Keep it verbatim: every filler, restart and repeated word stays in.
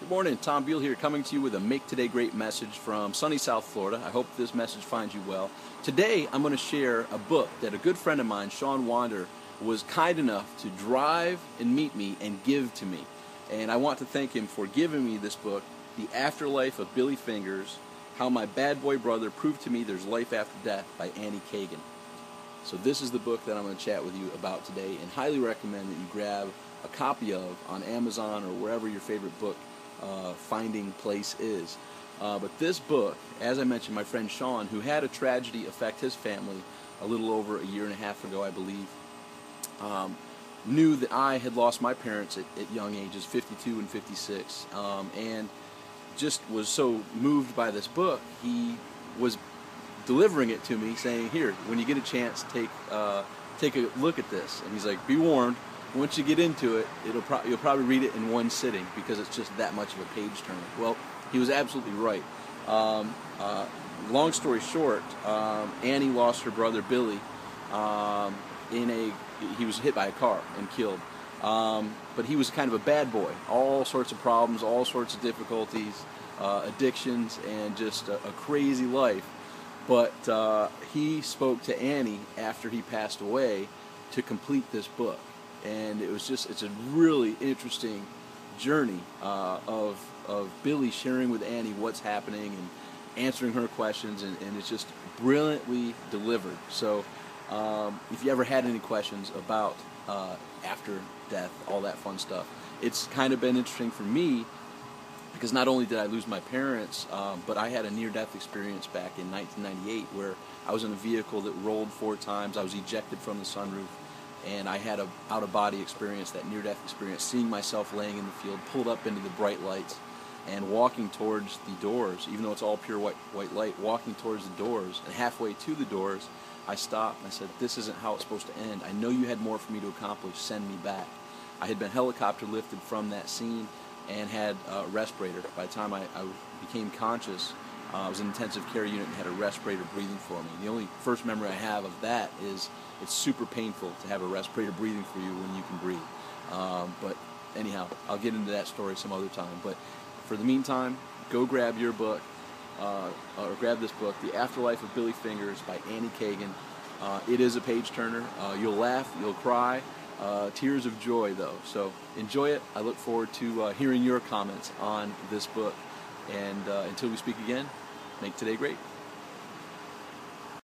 Good morning, Tom Beal here, coming to you with a Make Today Great message from sunny South Florida. I hope this message finds you well. Today, I'm going to share a book that a good friend of mine, Sean Wander, was kind enough to drive and meet me and give to me. And I want to thank him for giving me this book, The Afterlife of Billy Fingers, How My Bad Boy Brother Proved to Me There's Life After Death by Annie Kagan. So this is the book that I'm going to chat with you about today, and highly recommend that you grab a copy of on Amazon or wherever your favorite book uh, finding place is. Uh, but this book, as I mentioned, my friend Sean, who had a tragedy affect his family a little over a year and a half ago, I believe, um, knew that I had lost my parents at, at young ages, fifty-two and fifty-six, um, and just was so moved by this book, he was delivering it to me, saying, "Here, when you get a chance, take uh, take a look at this." And he's like, "Be warned, once you get into it, it'll pro you'll probably read it in one sitting because it's just that much of a page turner." Well, he was absolutely right. Um, uh, long story short, um, Annie lost her brother Billy um, in a he was hit by a car and killed. Um, but he was kind of a bad boy, all sorts of problems, all sorts of difficulties, uh, addictions, and just a, a crazy life. But uh, he spoke to Annie after he passed away to complete this book. And it was just, it's a really interesting journey uh, of, of Billy sharing with Annie what's happening and answering her questions, and, and it's just brilliantly delivered. So um, if you ever had any questions about uh, after death, all that fun stuff, it's kind of been interesting for me, because not only did I lose my parents, um, but I had a near-death experience back in nineteen ninety-eight where I was in a vehicle that rolled four times. I was ejected from the sunroof, and I had a out-of-body experience, that near-death experience, seeing myself laying in the field, pulled up into the bright lights, and walking towards the doors, even though it's all pure white, white light, walking towards the doors, and halfway to the doors, I stopped and I said, "This isn't how it's supposed to end. I know you had more for me to accomplish. Send me back." I had been helicopter lifted from that scene and had a respirator. By the time I, I became conscious, uh, I was in an intensive care unit and had a respirator breathing for me. The only first memory I have of that is it's super painful to have a respirator breathing for you when you can breathe. Um, but anyhow, I'll get into that story some other time. But for the meantime, go grab your book, uh, or grab this book, The Afterlife of Billy Fingers by Annie Kagan. Uh, it is a page turner. Uh, you'll laugh, you'll cry. Uh, tears of joy, though. So enjoy it. I look forward to uh, hearing your comments on this book. And uh, until we speak again, make today great.